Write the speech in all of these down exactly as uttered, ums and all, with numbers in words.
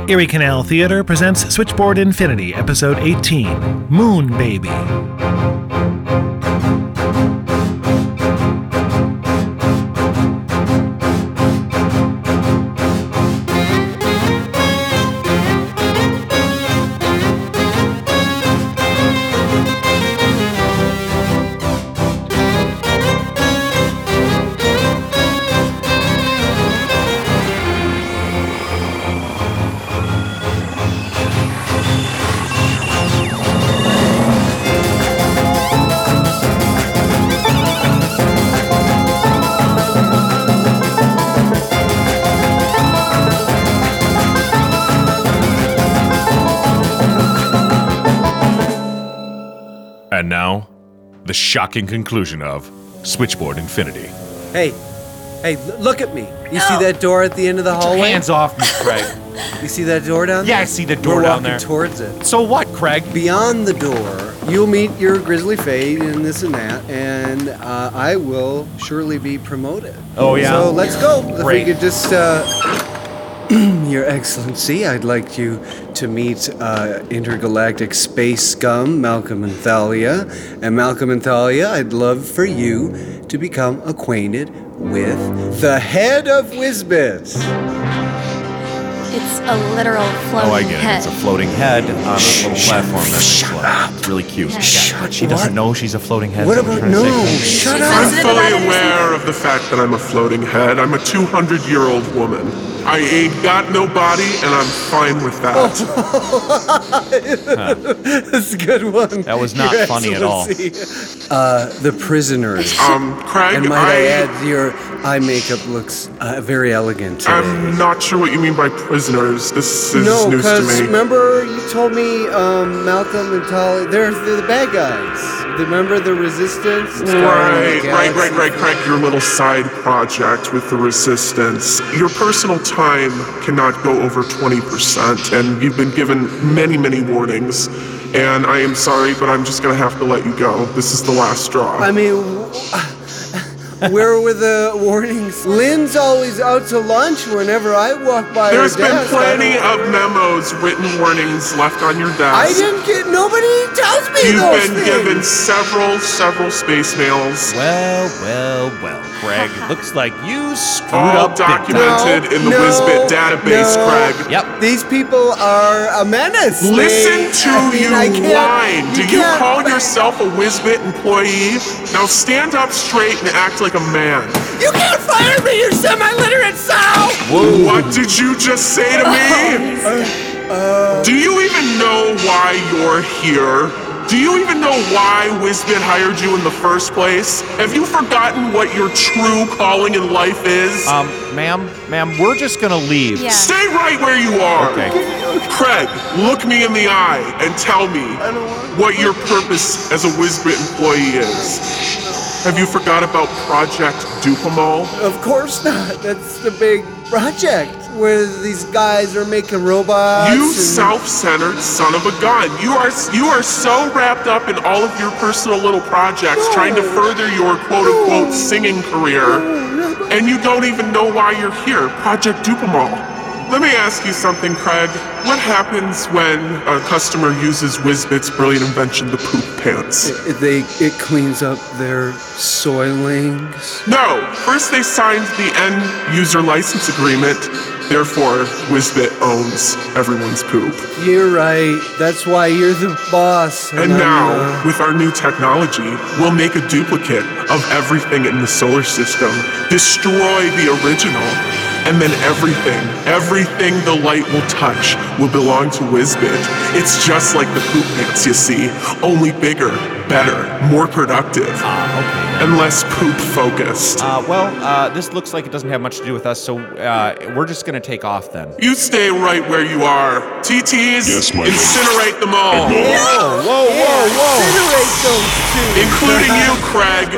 Erie Canal Theater presents Switchboard Infinity, Episode eighteen, Moon Baby. And now, the shocking conclusion of Switchboard Infinity. Hey, hey, l- look at me. You see that door at the end of the hallway? Hands off me, Craig. You see that door down there? Yeah, I see the door We're down walking there. towards it. So what, Craig? Beyond the door, you'll meet your grisly fate and this and that, and uh, I will surely be promoted. Oh, yeah? So let's go. If we Great. could just, uh, Your Excellency, I'd like you to meet uh, intergalactic space scum, Malcolm and Thalia. And Malcolm and Thalia, I'd love for you to become acquainted with the head of Whizbits. It's a literal floating Oh, I get it. head. It's a floating head on a little platform. That's Shut float. up. It's really cute. Shut But she doesn't what? know she's a floating head. What is what about I'm no? trying to say. Shut She's up. sensitive I'm about fully it or aware of the fact that I'm a floating head. I'm a two hundred year old woman. I ain't got no body, and I'm fine with that. That's a good one. That was not Your funny at all. Excellency. Uh, the prisoners. Um, Craig, and might I, I, add, your eye makeup looks uh, very elegant today. I'm not sure what you mean by prisoners. This is no, news to because me. remember you told me um, Malcolm and Tali, they're, they're the bad guys. Remember the Resistance? It's going on Right, the right, right, galaxy. right, Craig. Your little side project with the Resistance. Your personal time cannot go over twenty percent, and you've been given many, many warnings. And I am sorry, but I'm just gonna have to let you go. This is the last straw. I mean, w- where were the warnings? Lynn's always out to lunch whenever I walk by There's her been desk. I plenty don't- of memos, written warnings left on your desk. I didn't get. Nobody tells me You've those been things. given several, several space mails, Well, well, well, Craig. Looks like you screwed all up big time. documented in the No, Whizbit database, no. Craig. Yep. These people are a menace. Listen They- to I mean, you I can't- whine. Do you can't- call yourself a Whizbit employee? Now stand up straight and act like a man. You can't fire me, you semi-literate sow! What did you just say to me? Do you even know why you're here? Do you even know why Whizbit hired you in the first place? Have you forgotten what your true calling in life is? Um, ma'am, ma'am, we're just gonna leave. Yeah. Stay right where you are. Okay. Craig, look me in the eye and tell me what your purpose as a Whizbit employee is. Have you forgot about Project Dupamal? Of course not. That's the big project where these guys are making robots. You and- self-centered son of a gun. You are you are so wrapped up in all of your personal little projects trying to further your quote-unquote singing career, and you don't even know why you're here. Project Dupamal. Let me ask you something, Craig. What happens when a customer uses Whizbit's brilliant invention, the poop pants? It, they, it cleans up their soilings. No! First they signed the end user license agreement, therefore Whizbit owns everyone's poop. You're right. That's why you're the boss. And I'm, now, uh, with our new technology, we'll make a duplicate of everything in the solar system, destroy the original, and then everything, everything the light will touch will belong to Whizbit. It's just like the poop pants, you see, only bigger, better, more productive, Uh, okay. and less poop focused. Uh, well, uh, this looks like it doesn't have much to do with us, so uh, we're just gonna take off then. You stay right where you are. T Ts, Yes, my lord. incinerate them all, Whoa, whoa, whoa, whoa! Incinerate those two. including you, Craig.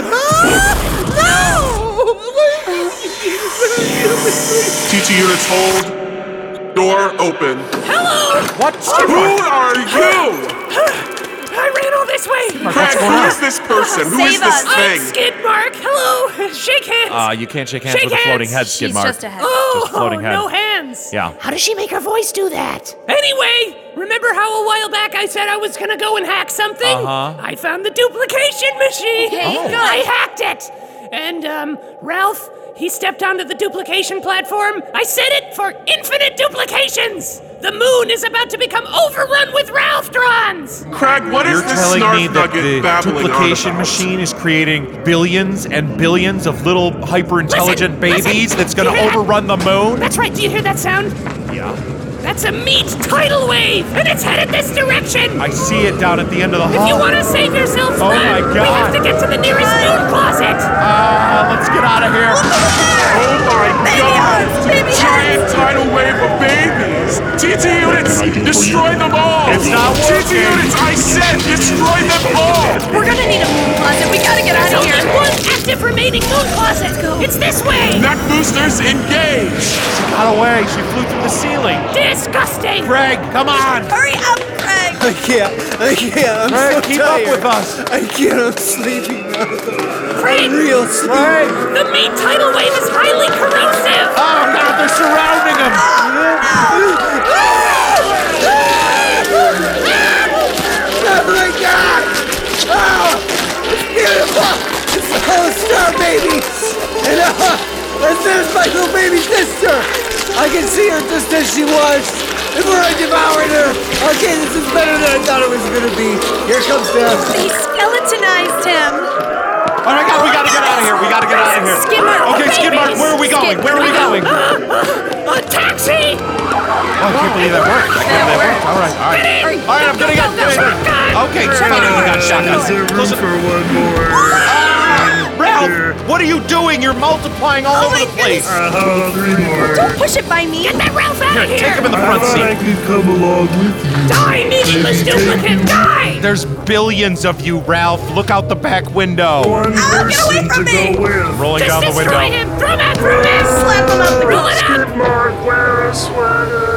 T T units hold. Door open. What? Who are you? I ran all this way. Craig, who is this person? Who is Save this us. I'm thing? Skidmark. Hello. Shake hands. Uh, you can't shake hands Shake with a floating hands. head, She's Skidmark. just a head. oh, just floating head. no hands. Teletubbians. Yeah. How does she make her voice do that? Anyway, remember how a while back I said I was gonna go and hack something? Uh-huh. I found the duplication machine. Okay, Oh. good. I hacked it. And, um, Ralph, he stepped onto the duplication platform. I set it for infinite duplications. The moon is about to become overrun with Ralphdrons. Craig, what is You're this telling snarf me that nugget the babbling on duplication about? machine is creating billions and billions of little hyper-intelligent Listen, babies listen. that's gonna Do you hear that? overrun the moon? That's right, do you hear that sound? Yeah. That's a meat tidal wave, and it's headed this direction. I see it down at the end of the If you hall. want to save yourself, Oh run. my We God. have to get to the nearest moon closet. Ah, let's get out of here. Oh my god! Giant tidal wave of babies! T T units, destroy them all! It's not T T working. units, I said destroy them all! We're gonna need a moon closet. We gotta get out There's of only here. one active remaining moon closet. It's this way. Neck boosters engage! She got away. She flew through the ceiling. Disgusting. Greg, come on. Hurry up, Craig. I can't. I can't. I'm Greg, so keep tired. up with us. I can't. I'm sleepy now. Craig, Real sleepy. Greg. the meat tidal wave is highly corrosive. Oh, God, they're surrounding him. Oh my God! Oh, it's beautiful! It's the whole star baby! And uh, and there's my little baby sister! I can see her just as she was! And we're devouring her! Okay, this is better than I thought it was gonna be! Here comes Dad! They skeletonized him. Oh my God, we gotta get out of here. We gotta get out of here. Skidmark, Okay, Skidmark, where are we going? Where are we going? A taxi. Oh, I can't believe that worked. I can't believe that worked. All right, all right. Hurry. All right, I'm getting it. Getting it. Okay, it's fine. We got shotguns. Close it. for one more. Ah, Ralph, what are you doing? You're multiplying all Oh over my the place. Uh, three more. Don't push it by me. Get that Ralph out Here, of here. take him in the I front thought I seat. could come along with you. Die, meaningless duplicate. Die. There's billions of you, Ralph. Look out the back window. One Ow, get away person from to me. go with. Rolling Just down the destroy window. him. Throw him out. Throw him out. Slap him out the Roll it up. Skidmark, wear a sweater.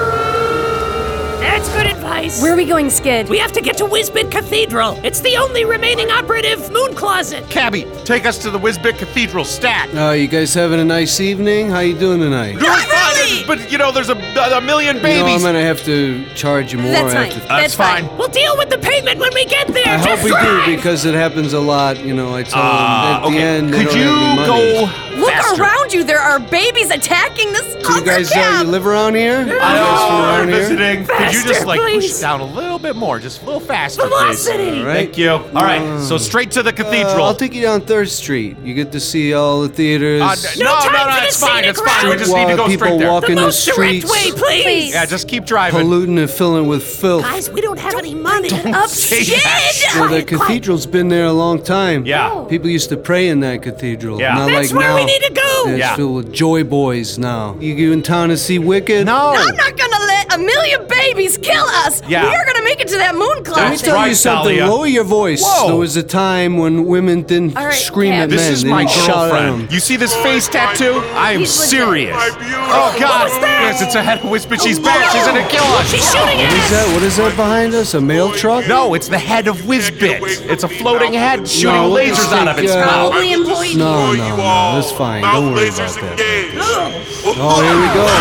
That's good advice. Where are we going, Skid? We have to get to Whizbit Cathedral. It's the only remaining operative moon closet. Cabby, take us to the Whizbit Cathedral stat. Oh, you guys having a nice evening? How you doing tonight? Doing fine, but you know, there's a, a million You know, I'm babies. gonna have to charge you more. That's I have fine. to- That's fine. We'll deal with the payment when we get there. I hope Just we do drive. because it happens a lot. You know, I tell Uh, them at okay. the end they Could don't you have any money. go Look faster? around you. There are babies attacking this So you guys, uh, cab. you live around here? You I guys from know, around we're here? visiting. Could you just Faster, like push please. it down a little bit more, just a little faster, Velocity. please? All right. Thank you. All right, so straight to the Uh, cathedral. I'll take you down Third Street. You get to see all the theaters. Uh, No no, time no, for no, the it's fine, scenic it's fine. We route. just need to While go people straight there. walk The in the most direct streets, way, please. Please. Yeah, just keep driving. polluting and filling with filth. Guys, we don't have any money. Up, say Skid. that. Well, the cathedral's been there a long time. Yeah. People used to pray in that cathedral. Yeah. Not That's like where now. we need to go. It's Yeah. filled with joy boys now. You you in town to see Wicked? No. I'm not gonna let a million babies kill us. Yeah. We are gonna make it to that moon Let me That's closet. tell right, you something. Thalia. Lower your voice. Whoa. There was a time when women didn't All right, scream Cab. at This men. is they my didn't shout at girlfriend. them. You see this face tattoo? I am He's legit. serious. My beautiful. Oh God! was that? Yes, it's a head of whisper. She's back. She's gonna kill us. She's shooting at What is us. that? What is that behind us? A mail truck? No, it's the head of Whizbit. It's a floating head shooting No, what lasers do you out of think, its uh, mouth. Probably employed. No, Destroy no, you no, all. that's fine. Mouth Don't worry lasers about that. engaged. Oh, here we go.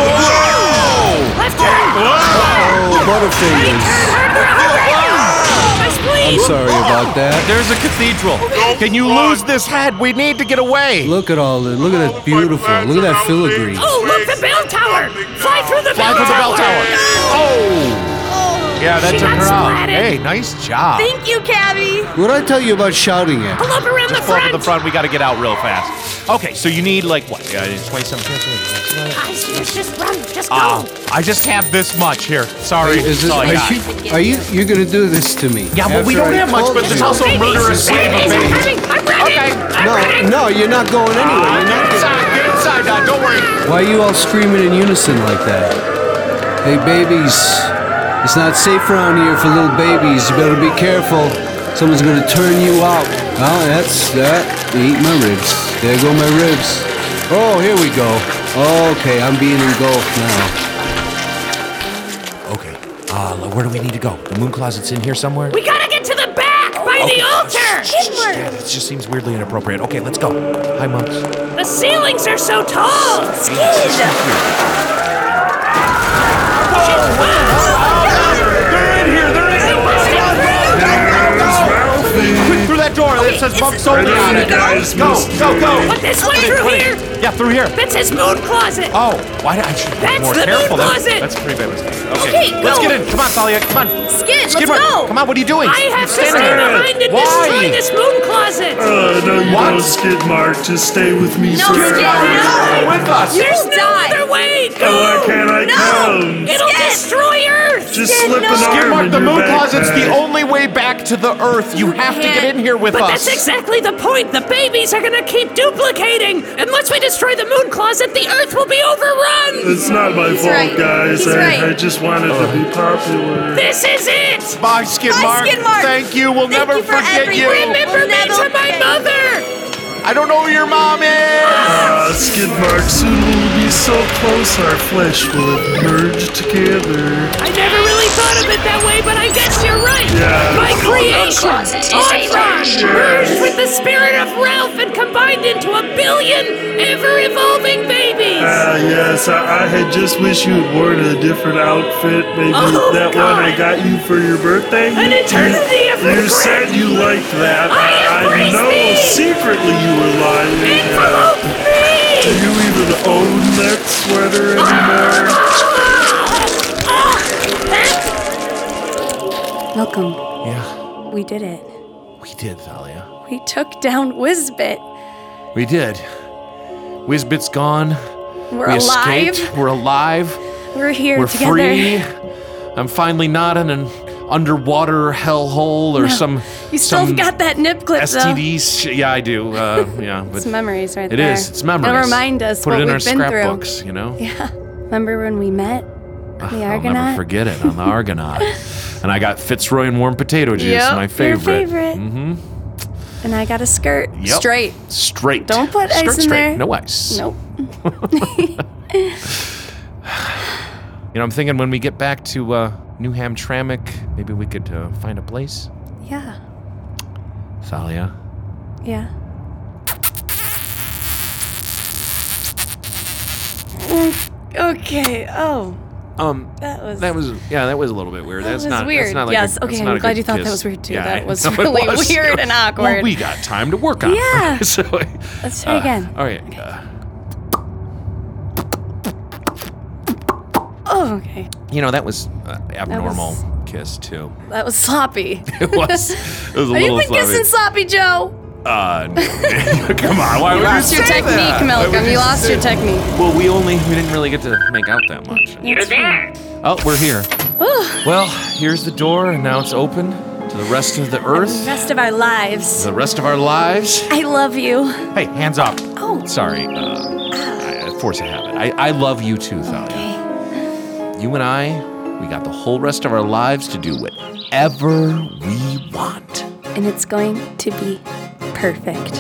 Whoa! Left turn. Oh, Butterfingers. My spleen. I'm sorry about that. There's a cathedral. Can you lose this head? We need to get away. Look at all this. Look at that beautiful. Look at that filigree. Oh, look, the bell tower. Fly through the Fly bell through the bell tower. Oh! Yeah, that She took got her out. splatted. Hey, nice job. Thank you, Cabby. What did I tell you about shouting at? Pull up around the Pull up front. at the front. We got to get out real fast. Okay, so you need like what? Yeah, twenty-seven. Guys, just, just run. Just go. Ah, I just have this much here. Sorry. Is That's this, all I are got. you, are you, you're gonna do this to me? Yeah, but we After don't I have much, told but there's you. also a Babies, murderous wave of babies, babies. I'm ready. Okay. I'm No, ready. no, you're not going anywhere. Ah, You're get not inside, get inside now. Don't worry. Why are you all screaming in unison like that? Hey, babies, it's not safe around here for little babies. You better be careful. Someone's gonna turn you out. Oh, that's that. Eat my ribs. There go my ribs. Oh, here we go. Okay, I'm being engulfed now. Okay. Uh, where do we need to go? The moon closet's in here somewhere? We gotta get to the back by the altar. Yeah, that just seems weirdly inappropriate. Okay, let's go. Hi, Mumps. The ceilings are so tall. Skid. door that Okay, says is monks it- only I on know it. you guys Go, missed go, me. go. But this way Put it, through put it. here. Yeah, through here. That says moon closet. Oh, why did I should be That's more the moon careful? That's, closet. that's pretty bad mistake. Okay, Okay, let's go. get in. Come on, Thalia. Come on. Skid, Skid let's Mark, go. Come on, what are you doing? I have to stay Stand there. behind and Why? destroy this moon closet. Uh, no, you What? don't, Skid Mark. Just stay with me No, forever. Skid, Go with us. There's You'll no die. other way. Go. Oh, why can't I No. come? It'll Skid. destroy Earth. Just Skid, slip no. an Skid arm Mark, in the your moon closet's the backpack. only way back to the Earth. You have to get in here with But us. that's exactly the point. The babies are gonna keep duplicating. Unless we destroy the moon closet, the Earth will be overrun. It's not my He's fault, right. guys. He's I, right. I just wanted to be popular. This is it. Bye, Skid Bye, Mark. Skid Mark. Thank you. We'll Thank never you for forget everything. you. Remember We'll me never to my forget. mother. I don't know who your mom is. Ah, Skid Mark, soon we will be so close our flesh will have merged together. I never really thought of it that way, but I guess you're right. Yeah. My creation, Autron, merged with the spirit of Ralph and combined into a billion ever-evolving babies. Ah, yes, I, I had just wished you had worn a different outfit. Maybe Oh, that God. one I got you for your birthday. An eternity of You regret. said you liked that. I embrace know thee. secretly you were lying. Envelope Do me! you even own that sweater anymore? Malcolm, Yeah, we did it. we did, Thalia. We took down Wizbit. We did. Wizbit's gone. We're we alive. escaped. We're alive. We're here We're together. free. I'm finally not in an underwater hellhole or No, some You still some got that nip clip, S though. T Ds. Sh- yeah, I do. Uh, yeah, but It's memories right it there. is. It's memories. It'll remind us Put what it in we've our been through. scrapbooks. You know. Yeah. Remember when we met? The I'll Argonaut? never forget it on the Argonaut. And I got Fitzroy and warm potato juice, Yep, my your favorite. favorite. Mm-hmm. And I got a skirt. Yep. Straight. Straight. Don't put Skirt ice in straight. there. No ice. Nope. You know, I'm thinking when we get back to uh, New Hamtramck, maybe we could uh, find a place. Yeah. Thalia. Yeah. Mm, Okay. Oh, Um, that was. that was yeah, that was a little bit weird. That that's was not weird. That's not like Yes, a, okay, that's I'm not a glad good you thought that kiss. was weird, too. Yeah, That I was know it really was. weird and Well, awkward. we got time to work on. it. Yeah. so, Let's try uh, again. All right. Uh, Oh, okay. you know that was uh, abnormal kiss too. That was sloppy. It was. It was a Have you little been sloppy. kissing sloppy Joe? Uh, no. Come on. Why You would lost you your say technique, that? Why would Malcolm. You you lost say your that? technique. Well, we only we didn't really get to make out that much. You're there. Oh, we're here. Well, here's the door, and now it's open to the rest of the The Earth, rest of our lives. the rest of our lives. I love you. Hey, hands up. Oh. Sorry. Uh, I, force of habit. I, I love you too, Thalia. Okay. You and I, we got the whole rest of our lives to do whatever we want. And it's going to be perfect.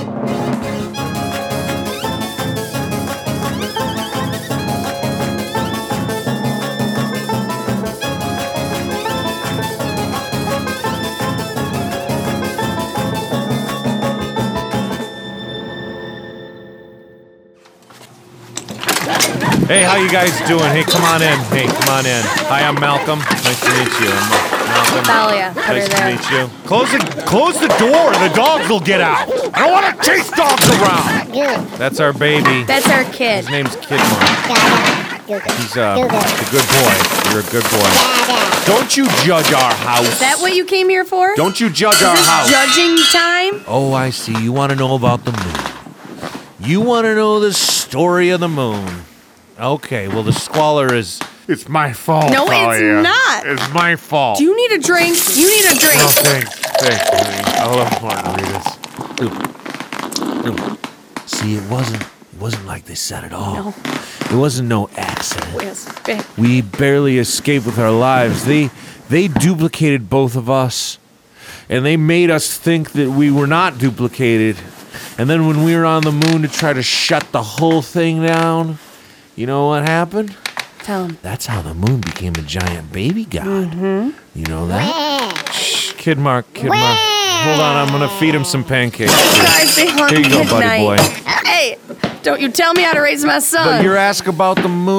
Hey, how you guys doing? Hey, come on in. Hey, come on in. Hi, I'm Malcolm. Nice to meet you. I'm Malcolm. Thalia, put her Nice to there. meet you. Close the close the door. The dogs will get out. I don't want to chase dogs around. That's our baby. That's our kid. His name's Kidmore. He's uh, a good boy. You're a good boy. Don't you judge our house. Is that what you came here for? Don't you judge Is our this house. judging time? Oh, I see. You want to know about the moon. You want to know the story of the moon. Okay, well, the squalor is... It's my fault, No, it's Thalia. not. It's my fault. Do you need a drink? You need a drink. Oh, thanks. Thanks, honey. I love margaritas. See, it wasn't... It wasn't like they said at all. No. It wasn't no accident. Yes. big. We barely escaped with our lives. They they duplicated both of us. And they made us think that we were not duplicated. And then when we were on the moon to try to shut the whole thing down, you know what happened? Tell him. That's how the moon became a giant baby god. Mm-hmm. You know that? Shh, Kid Mark, Kid Mark. Hold on, I'm gonna feed him some pancakes. Guys, they hung Here you go, buddy midnight. boy. Hey, don't you tell me how to raise my son. But you're asking about the moon?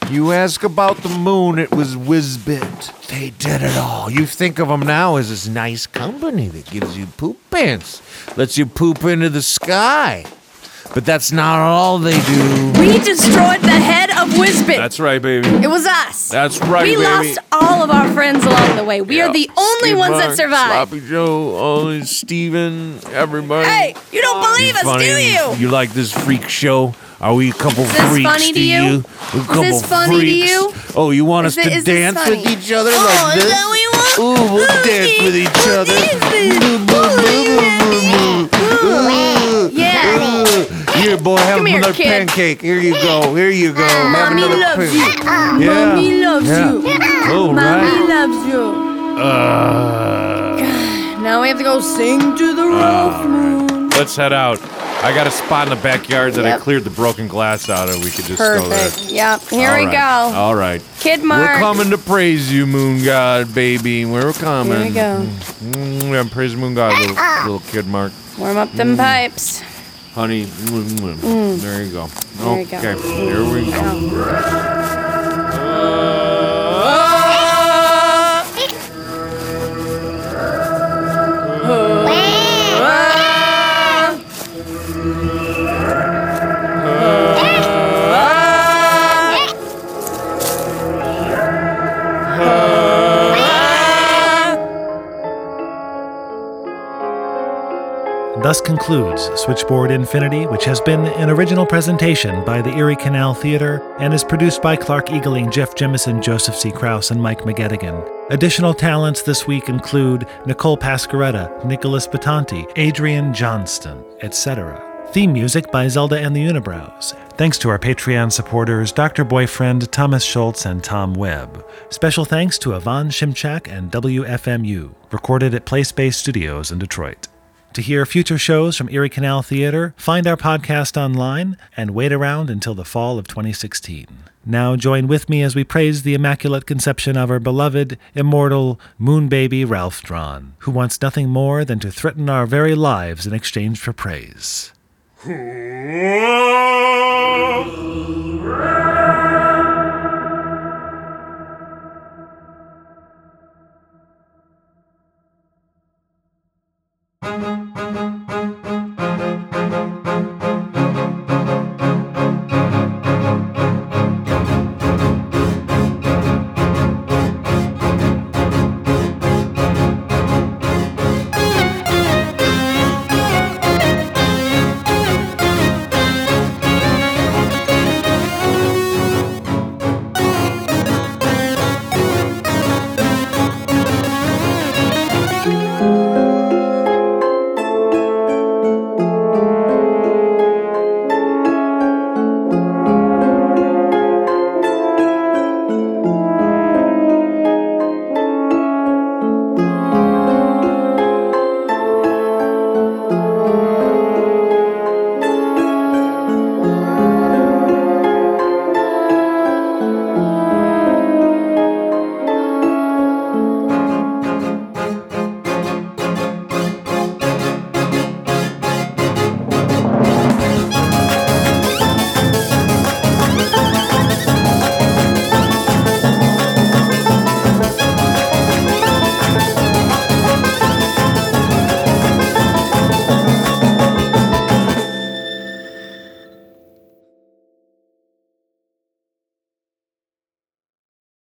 You ask about the moon, it was Whizbit. They did it all. You think of them now as this nice company that gives you poop pants, lets you poop into the sky. But that's not all they do. We destroyed the head of Whizbit. That's right, baby. It was us. That's right, we baby. lost all of our friends along the way. We are the only Steve ones Mark, that survived. Sloppy Joe, Ollie, Steven, everybody. Hey, you don't believe us, Funny. do you? You like this freak show? Are we a couple Is this freaks funny to you? you? A couple this funny to freaks. you? Oh, you want Is us it- to is this dance funny? with each other Oh, like is this? that what you want? Ooh, we'll Ooh, dance with each ooh, other. Yeah. Here, boy, have Come here, another kid. pancake. Here you go. Here you go. have Mommy another loves pan- you. Yeah. Mommy loves yeah. you. Oh, Mommy right. loves you. Uh, Now we have to go sing to the Ralph Moon. let's head out. I got a spot in the backyard that I Yep. cleared the broken glass out of. We could just go there. Perfect. Yep. Here All we right. go. All right. Kid Mark. We're coming to praise you, Moon God, baby. We're coming. Here we go. Mm, yeah, praise Moon God, little, little kid Mark. Warm up them pipes. Honey. Mm, mm. There you go. There you go. Okay, here we go. Thus concludes Switchboard Infinity, which has been an original presentation by the Erie Canal Theater and is produced by Clark Eagling, Jeff Jemison, Joseph C. Krause, and Mike McGettigan. Additional talents this week include Nicole Pascaretta, Nicholas Batanti, Adrian Johnston, et cetera. Theme music by Zelda and the Unibrows. Thanks to our Patreon supporters, Doctor Boyfriend, Thomas Schultz, and Tom Webb. Special thanks to Yvonne Shimchak and W F M U, recorded at PlaySpace Studios in Detroit. To hear future shows from Erie Canal Theater, find our podcast online and wait around until the fall of twenty sixteen. Now join with me as we praise the Immaculate Conception of our beloved, immortal moon baby Ralph Drawn, who wants nothing more than to threaten our very lives in exchange for praise. Whoa.